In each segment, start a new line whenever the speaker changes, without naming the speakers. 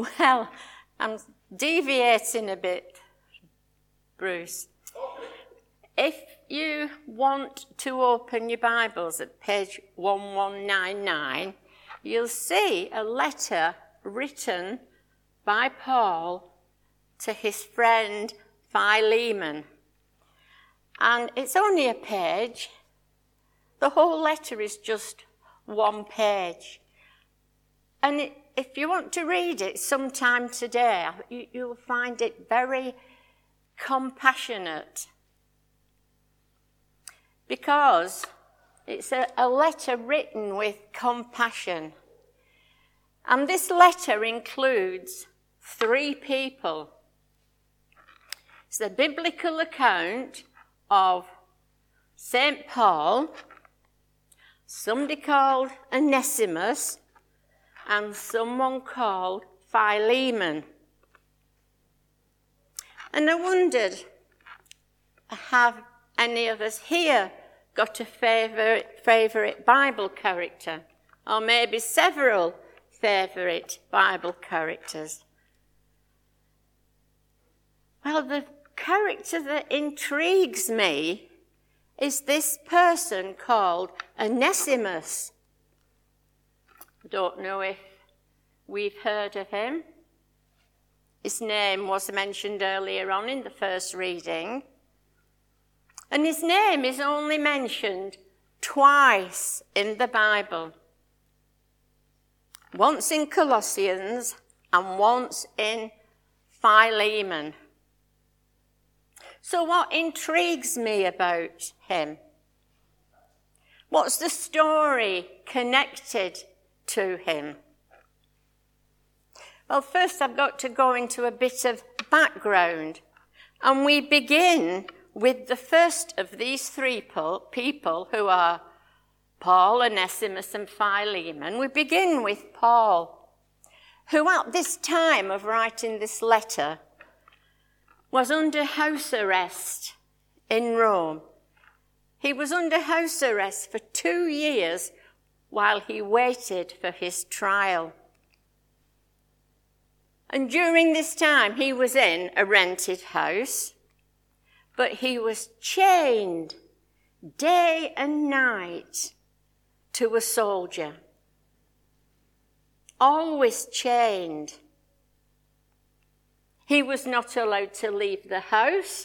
Well, I'm deviating a bit, Bruce. If you want to open your Bibles at page 1199, you'll see a letter written by Paul to his friend Philemon. And it's only a page. The whole letter is just one page. And if you want to read it sometime today, you'll find it very compassionate. Because it's a letter written with compassion. And this letter includes 3 people. It's the biblical account of St. Paul, somebody called Onesimus, and someone called Philemon. And I wondered, have any of us here got a favourite Bible character? Or maybe several favourite Bible characters? Well, the character that intrigues me is this person called Onesimus. I don't know if we've heard of him. His name was mentioned earlier on in the first reading. And his name is only mentioned twice in the Bible. Once in Colossians and once in Philemon. So what intrigues me about him? What's the story connected to him? Well, first I've got to go into a bit of background. And we begin with the first of these 3 people who are Paul, Onesimus and Philemon. We begin with Paul, who at this time of writing this letter was under house arrest in Rome. He was under house arrest for 2 years while he waited for his trial. And during this time, he was in a rented house, but he was chained day and night to a soldier. Always chained. He was not allowed to leave the house.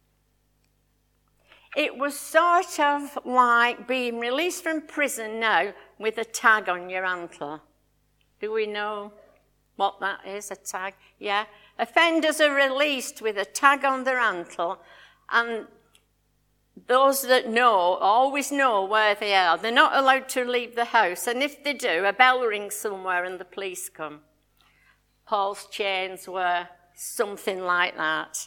It was sort of like being released from prison now with a tag on your ankle. Do we know what that is, a tag? Yeah. Offenders are released with a tag on their ankle, and those that know always know where they are. They're not allowed to leave the house, and if they do, a bell rings somewhere and the police come. Paul's chains were something like that.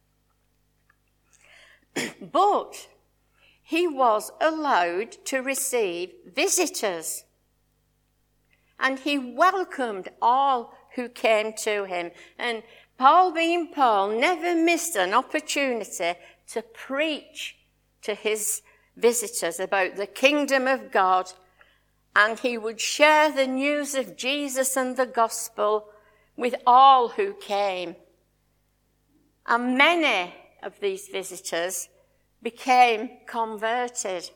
But he was allowed to receive visitors. And he welcomed all who came to him. And Paul, being Paul, never missed an opportunity to preach to his visitors about the kingdom of God. And he would share the news of Jesus and the gospel with all who came. And many of these visitors became converted.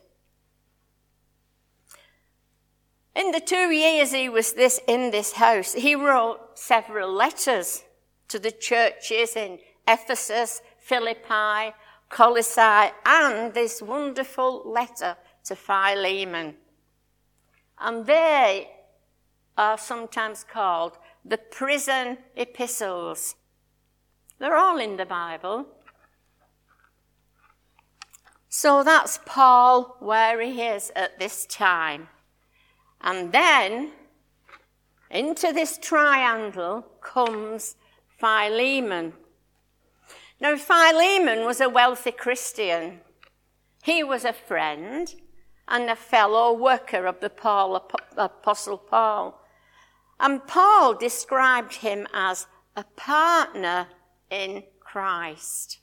In the 2 years he was in this house, he wrote several letters to the churches in Ephesus, Philippi, Colossae, and this wonderful letter to Philemon. And they are sometimes called the prison epistles. They're all in the Bible. So that's Paul where he is at this time. And then into this triangle comes Philemon. Now, Philemon was a wealthy Christian. He was a friend and a fellow worker of the Apostle Paul. And Paul described him as a partner in Christ.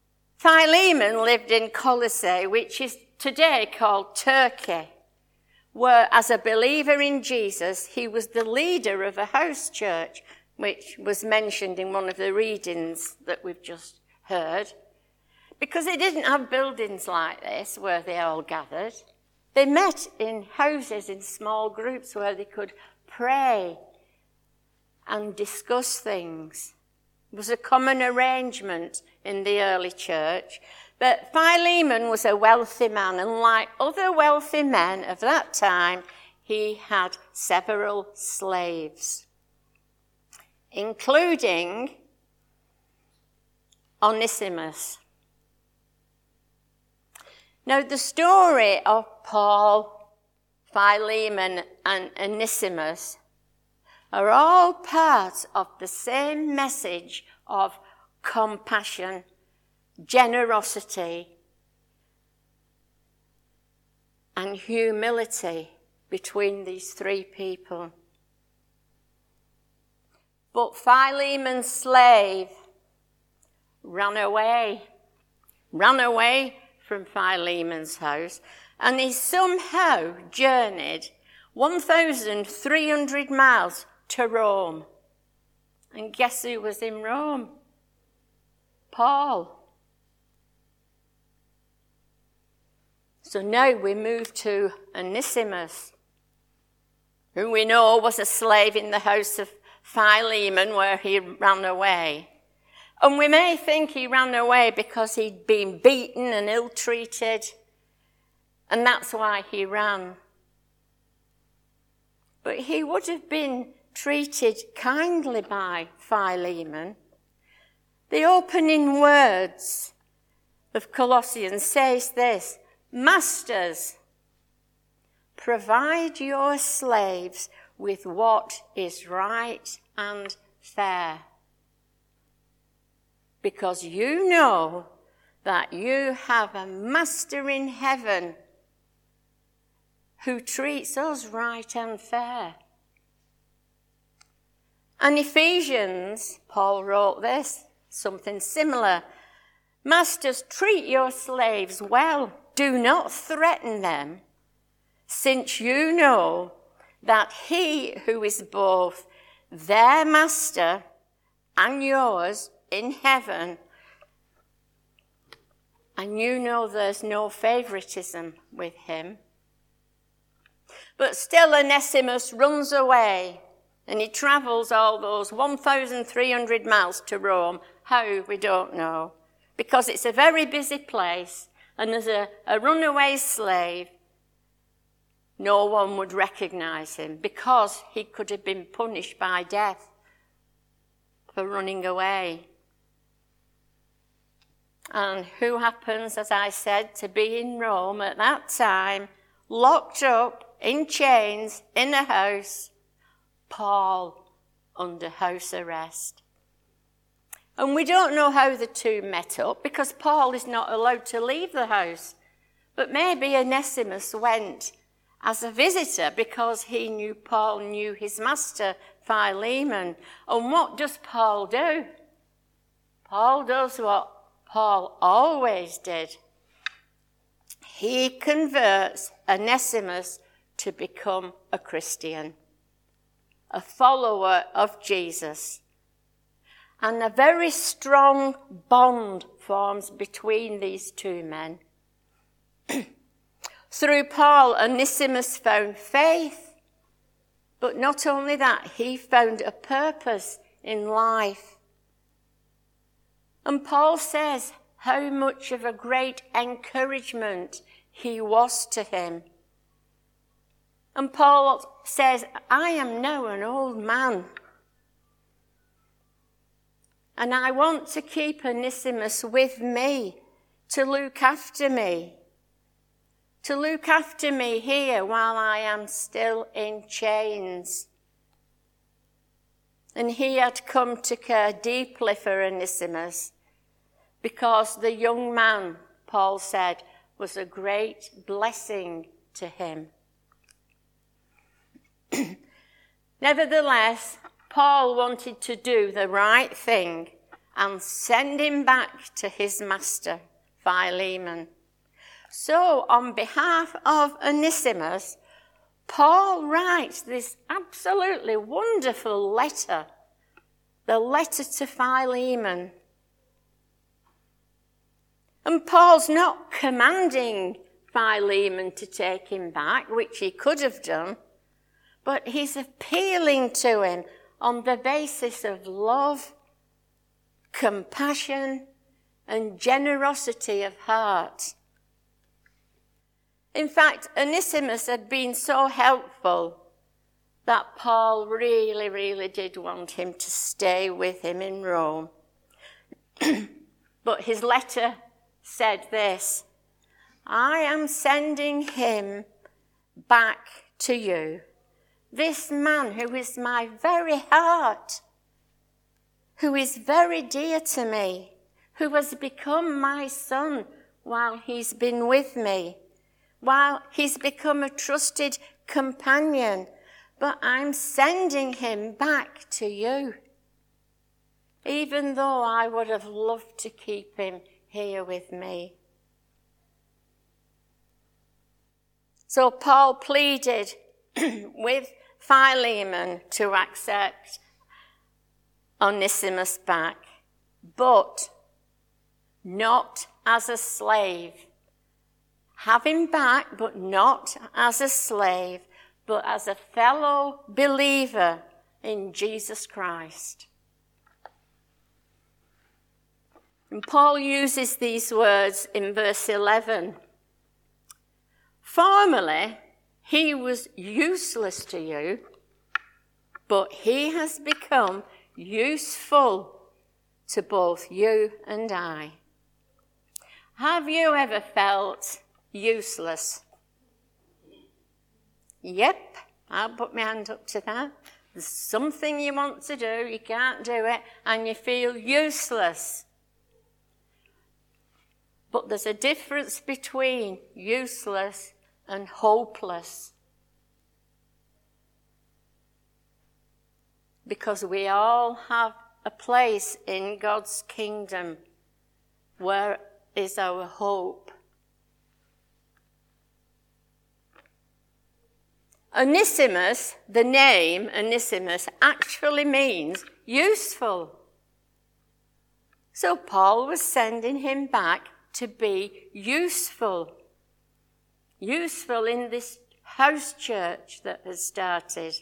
Philemon lived in Colossae, which is today called Turkey, were, as a believer in Jesus, he was the leader of a house church, which was mentioned in one of the readings that we've just heard. Because they didn't have buildings like this where they all gathered. They met in houses in small groups where they could pray and discuss things. It was a common arrangement in the early church. But Philemon was a wealthy man, and like other wealthy men of that time, he had several slaves, including Onesimus. Now, the story of Paul, Philemon, and Onesimus are all part of the same message of compassion, generosity, and humility between these three people. But Philemon's slave ran away from Philemon's house, and he somehow journeyed 1,300 miles to Rome. And guess who was in Rome? Paul. So now we move to Onesimus, who we know was a slave in the house of Philemon where he ran away. And we may think he ran away because he'd been beaten and ill-treated, and that's why he ran. But he would have been treated kindly by Philemon. The opening words of Colossians says this: Masters, provide your slaves with what is right and fair, because you know that you have a master in heaven who treats us right and fair. And Ephesians, Paul wrote this, something similar. Masters, treat your slaves well. Do not threaten them, since you know that he who is both their master and yours in heaven, and you know there's no favoritism with him. But still Onesimus runs away, and he travels all those 1,300 miles to Rome. How, we don't know, because it's a very busy place, and as a runaway slave, no one would recognize him because he could have been punished by death for running away. And who happens, as I said, to be in Rome at that time, locked up in chains in a house? Paul, under house arrest. And we don't know how the two met up because Paul is not allowed to leave the house. But maybe Onesimus went as a visitor because he knew Paul knew his master, Philemon. And what does Paul do? Paul does what Paul always did. He converts Onesimus to become a Christian, a follower of Jesus. And a very strong bond forms between these two men. Through Paul, Onesimus found faith, but not only that, he found a purpose in life. And Paul says how much of a great encouragement he was to him. And Paul says, I am now an old man, and I want to keep Onesimus with me to look after me here while I am still in chains. And he had come to care deeply for Onesimus because the young man, Paul said, was a great blessing to him. Nevertheless, Paul wanted to do the right thing and send him back to his master, Philemon. So, on behalf of Onesimus, Paul writes this absolutely wonderful letter, the letter to Philemon. And Paul's not commanding Philemon to take him back, which he could have done, but he's appealing to him on the basis of love, compassion, and generosity of heart. In fact, Onesimus had been so helpful that Paul really, really did want him to stay with him in Rome. But his letter said this: I am sending him back to you, this man who is my very heart, who is very dear to me, who has become my son while he's been with me, while he's become a trusted companion, but I'm sending him back to you, even though I would have loved to keep him here with me. So Paul pleaded with Philemon to accept Onesimus back, but not as a slave. Have him back, but not as a slave, but as a fellow believer in Jesus Christ. And Paul uses these words in verse 11. Formerly, he was useless to you, but he has become useful to both you and I. Have you ever felt useless? Yep, I'll put my hand up to that. There's something you want to do, you can't do it, and you feel useless. But there's a difference between useless and hopeless. Because we all have a place in God's kingdom. Where is our hope? Onesimus, the name Onesimus, actually means useful. So Paul was sending him back to be useful. Useful in this house church that has started.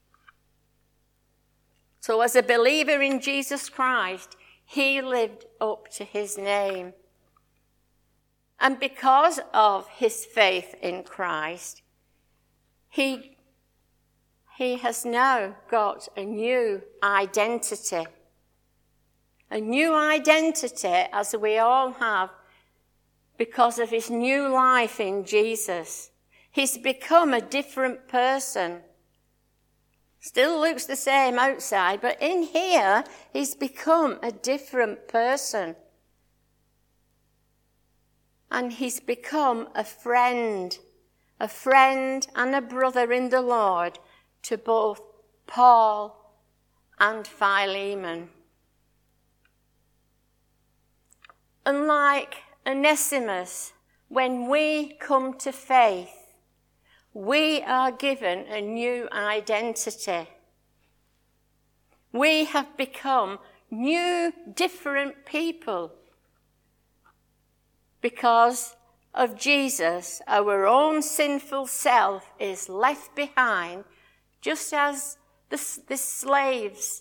So as a believer in Jesus Christ, he lived up to his name. And because of his faith in Christ, he has now got a new identity. A new identity, as we all have, because of his new life in Jesus. He's become a different person. Still looks the same outside, but in here, he's become a different person. And he's become a friend and a brother in the Lord to both Paul and Philemon. Unlike Onesimus, when we come to faith, we are given a new identity. We have become new, different people. Because of Jesus, our own sinful self is left behind, just as the slave's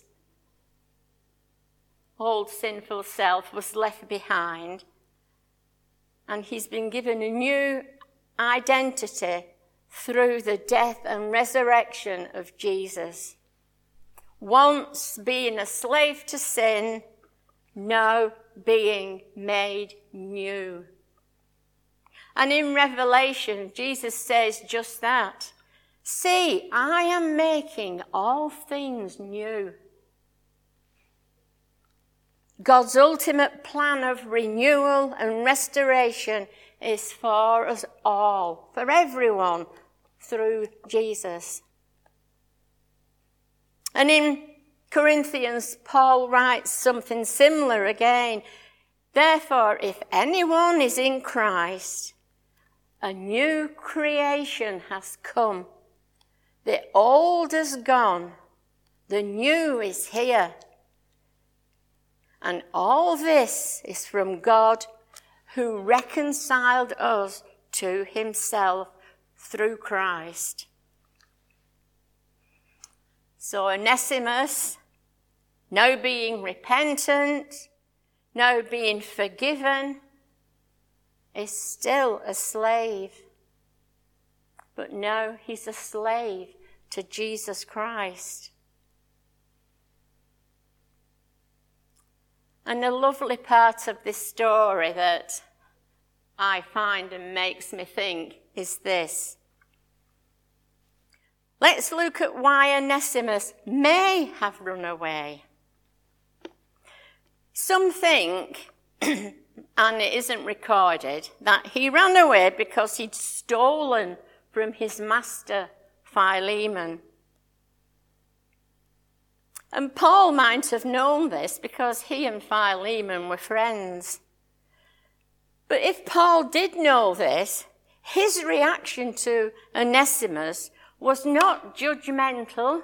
old sinful self was left behind. And he's been given a new identity through the death and resurrection of Jesus. Once being a slave to sin, now being made new. And in Revelation, Jesus says just that. See, I am making all things new. God's ultimate plan of renewal and restoration is for us all, for everyone, through Jesus. And in Corinthians, Paul writes something similar again. Therefore, if anyone is in Christ, a new creation has come. The old is gone, the new is here. And all this is from God, who reconciled us to himself through Christ. So Onesimus, now being repentant, now being forgiven, is still a slave. But now he's a slave to Jesus Christ. And the lovely part of this story that I find and makes me think is this. Let's look at why Onesimus may have run away. Some think, and it isn't recorded, that he ran away because he'd stolen from his master Philemon. And Paul might have known this because he and Philemon were friends. But if Paul did know this, his reaction to Onesimus was not judgmental.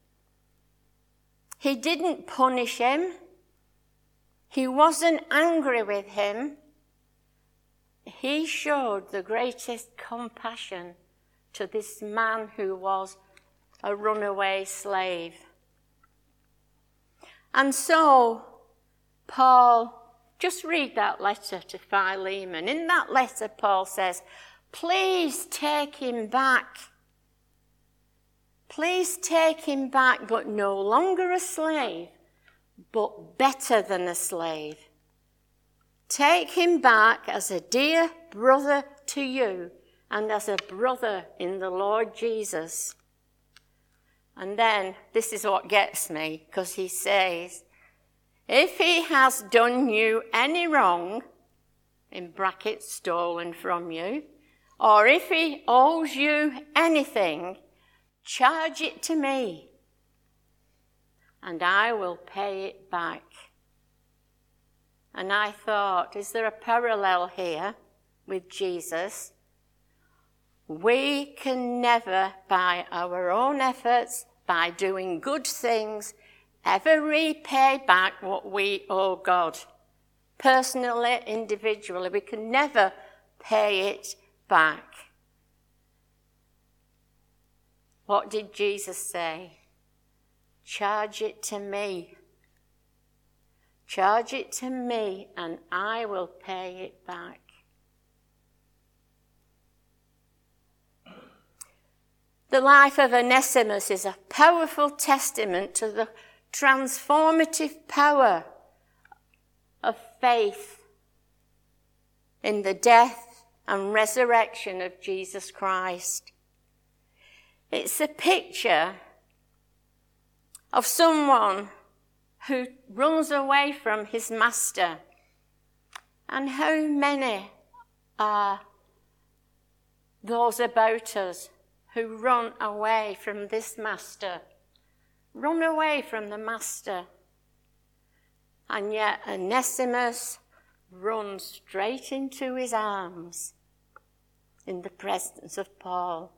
He didn't punish him. He wasn't angry with him. He showed the greatest compassion to this man who was a runaway slave. And so, Paul, just read that letter to Philemon. In that letter, Paul says, please take him back. Please take him back, but no longer a slave, but better than a slave. Take him back as a dear brother to you and as a brother in the Lord Jesus. And then, this is what gets me, because he says, if he has done you any wrong, in brackets, stolen from you, or if he owes you anything, charge it to me, and I will pay it back. And I thought, is there a parallel here with Jesus? We can never, by our own efforts, by doing good things, ever repay back what we owe God. Personally, individually, we can never pay it back. What did Jesus say? Charge it to me. Charge it to me, and I will pay it back. The life of Onesimus is a powerful testament to the transformative power of faith in the death and resurrection of Jesus Christ. It's a picture of someone who runs away from his master. And how many are those about us who run away from this master? Run away from the master. And yet Onesimus runs straight into his arms in the presence of Paul.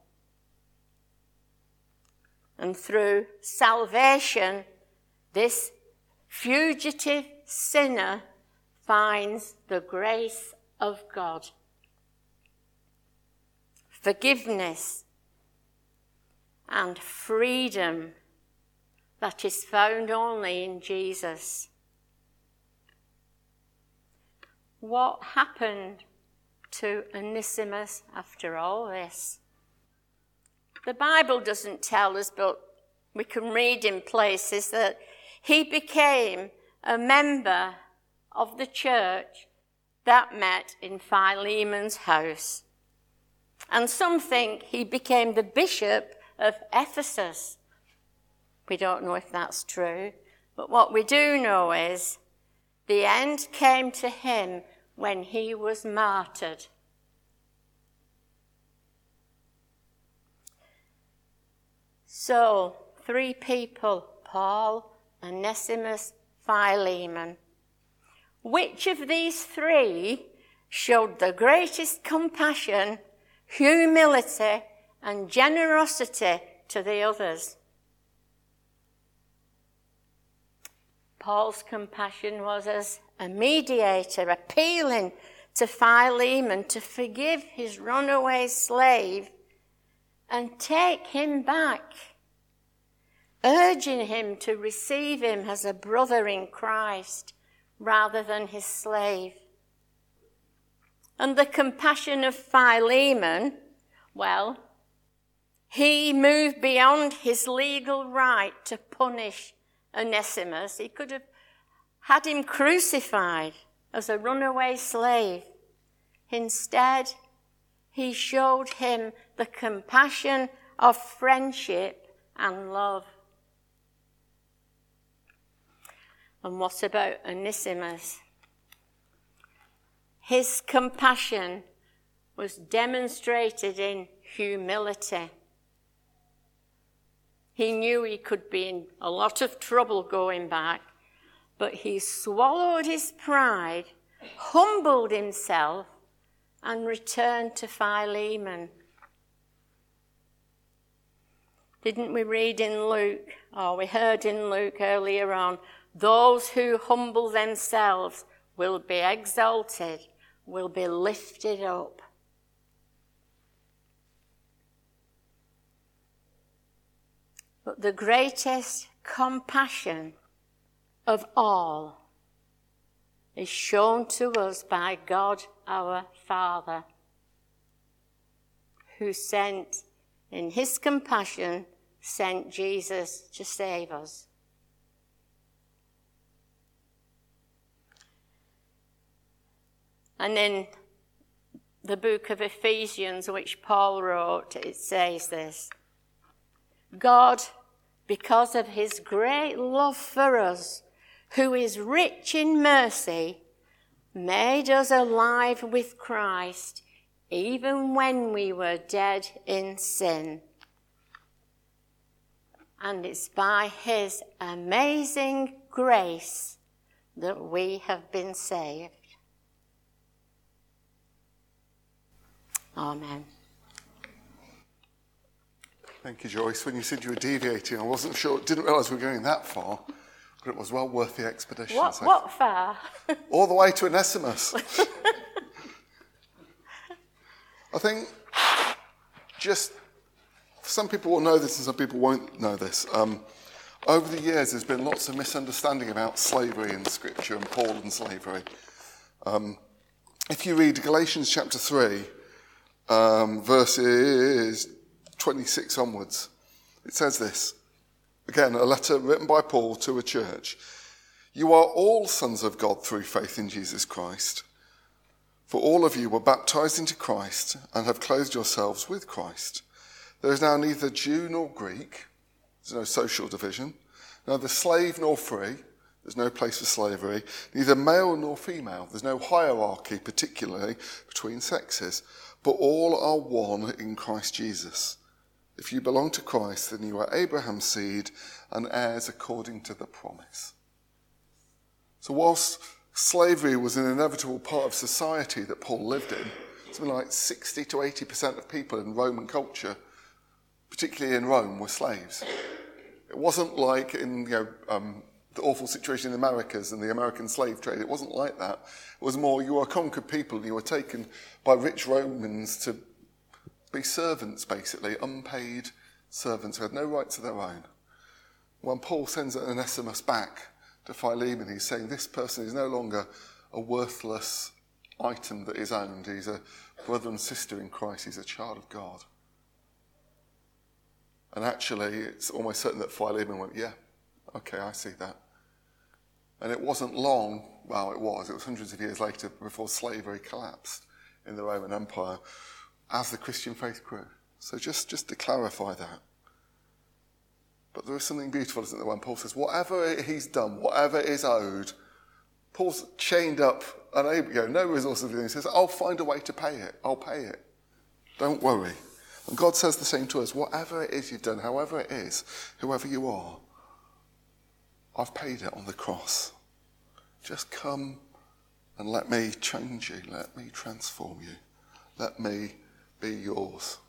And through salvation, this fugitive sinner finds the grace of God. Forgiveness and freedom that is found only in Jesus. What happened to Onesimus after all this? The Bible doesn't tell us, but we can read in places that he became a member of the church that met in Philemon's house. And some think he became the bishop of Ephesus. We don't know if that's true, but what we do know is the end came to him when he was martyred. So, 3 people, Paul, Onesimus, Philemon. Which of these 3 showed the greatest compassion, humility, and generosity to the others. Paul's compassion was as a mediator, appealing to Philemon to forgive his runaway slave and take him back, urging him to receive him as a brother in Christ rather than his slave. And the compassion of Philemon, well, he moved beyond his legal right to punish Onesimus. He could have had him crucified as a runaway slave. Instead, he showed him the compassion of friendship and love. And what about Onesimus? His compassion was demonstrated in humility. He knew he could be in a lot of trouble going back, but he swallowed his pride, humbled himself, and returned to Philemon. Didn't we read in Luke, or we heard in Luke earlier on, those who humble themselves will be exalted, will be lifted up. But the greatest compassion of all is shown to us by God our Father, who sent, in his compassion, sent Jesus to save us. And in the book of Ephesians, which Paul wrote, it says this: God, because of his great love for us, who is rich in mercy, made us alive with Christ, even when we were dead in sin. And it's by his amazing grace that we have been saved. Amen.
Thank you, Joyce. When you said you were deviating, I wasn't sure, didn't realise we were going that far, but it was well worth the expedition.
What far?
All the way to Onesimus. I think just, some people will know this and some people won't know this. Over the years, there's been lots of misunderstanding about slavery in Scripture and Paul and slavery. If you read Galatians chapter 3, verses 26 onwards, it says this. Again, a letter written by Paul to a church. You are all sons of God through faith in Jesus Christ. For all of you were baptized into Christ and have clothed yourselves with Christ. There is now neither Jew nor Greek. There's no social division. Neither slave nor free. There's no place for slavery. Neither male nor female. There's no hierarchy, particularly between sexes. But all are one in Christ Jesus. If you belong to Christ, then you are Abraham's seed and heirs according to the promise. So whilst slavery was an inevitable part of society that Paul lived in, something like 60 to 80% of people in Roman culture, particularly in Rome, were slaves. It wasn't like in the awful situation in the Americas and the American slave trade. It wasn't like that. It was more, you were a conquered people and you were taken by rich Romans to be servants, basically, unpaid servants who had no rights of their own. When Paul sends Onesimus back to Philemon, he's saying this person is no longer a worthless item that is owned. He's a brother and sister in Christ. He's a child of God. And actually, it's almost certain that Philemon went, yeah, okay, I see that. And it wasn't long, well, it was hundreds of years later before slavery collapsed in the Roman Empire as the Christian faith grew. So just to clarify that. But there is something beautiful, isn't there, when Paul says, whatever he's done, whatever is owed, Paul's chained up, and no resources. He says, I'll find a way to pay it. I'll pay it. Don't worry. And God says the same to us. Whatever it is you've done, however it is, whoever you are, I've paid it on the cross. Just come and let me change you. Let me transform you. Let me be yours.